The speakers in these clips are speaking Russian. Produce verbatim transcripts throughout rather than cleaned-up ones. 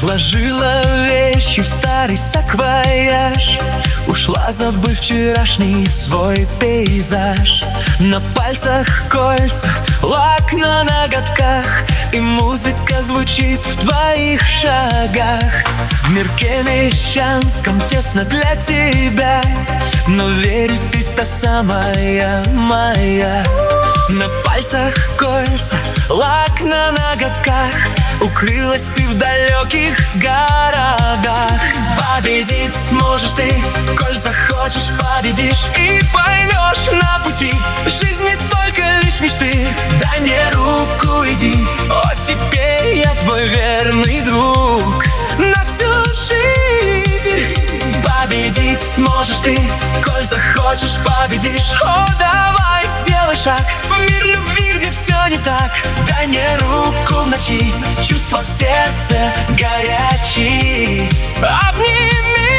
Сложила вещи в старый саквояж, ушла, забыв вчерашний свой пейзаж. На пальцах кольца, лак на ноготках, и музыка звучит в твоих шагах. В мирке мещанском тесно для тебя, но верь, ты та самая моя. На пальцах кольца, лак на ноготках, укрылась ты в далеких городах. Победить сможешь ты, коль захочешь, победишь. И поймешь на пути, жизнь не только лишь мечты. Дай мне руку, иди, о, теперь я твой верный друг на всю жизнь. Победить сможешь ты, коль захочешь, победишь. О, давай, сделай шаг в мир любви, где все не так. Дай мне руку в ночи, чувства в сердце горячие. Обними.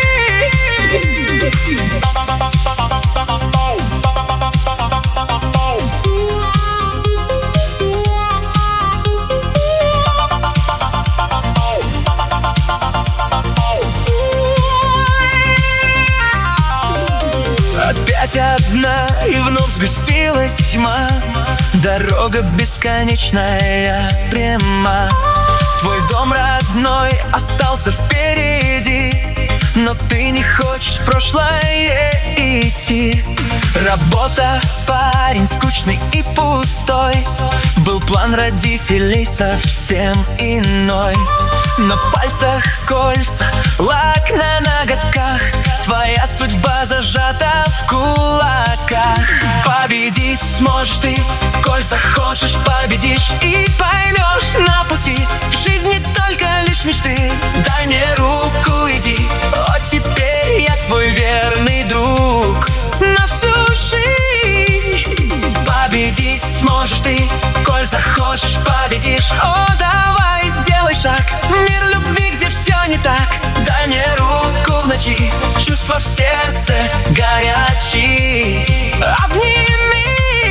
Опять одна, и вновь сгустилась тьма. Дорога бесконечная, пряма. Твой дом родной остался впереди, но ты не хочешь в прошлое идти. Работа, парень скучный и пустой, был план родителей совсем иной. На пальцах кольца, лак на ноготках, твоя судьба зажата в кулаках. Победить сможешь ты, коль захочешь, победишь. И поймешь на пути, жизнь не только лишь мечты. Дай мне руку, иди, о, теперь я твой верный друг на всю жизнь. Победить сможешь ты, коль захочешь, победишь. О, давай, сделай шаг в мир любви, где все не так. Дай мне руку в ночи, чувства в сердце горячие. Обними.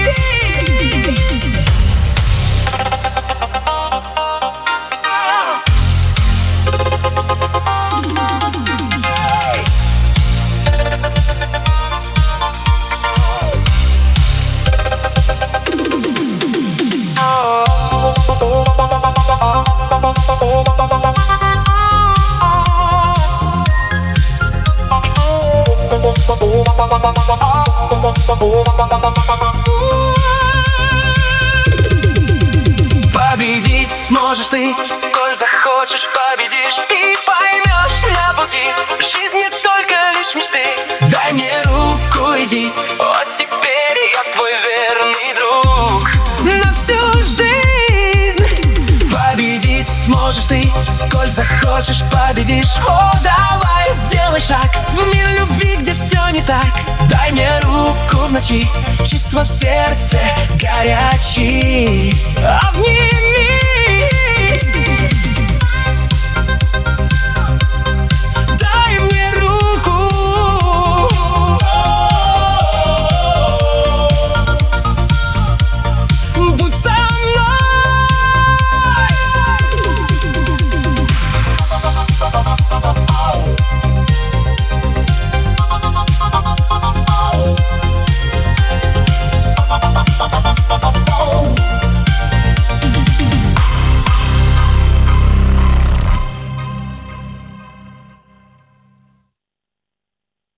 Победить сможешь ты, коль захочешь, победишь. И поймешь на пути, жизнь не только лишь мечты. Дай мне руку, иди, о, теперь я твой верный друг на всю жизнь. Победить сможешь ты, коль захочешь, победишь. О, давай, сделай шаг в мир любви, где все не так. Дай мне руку в ночи, чувства в сердце горячие.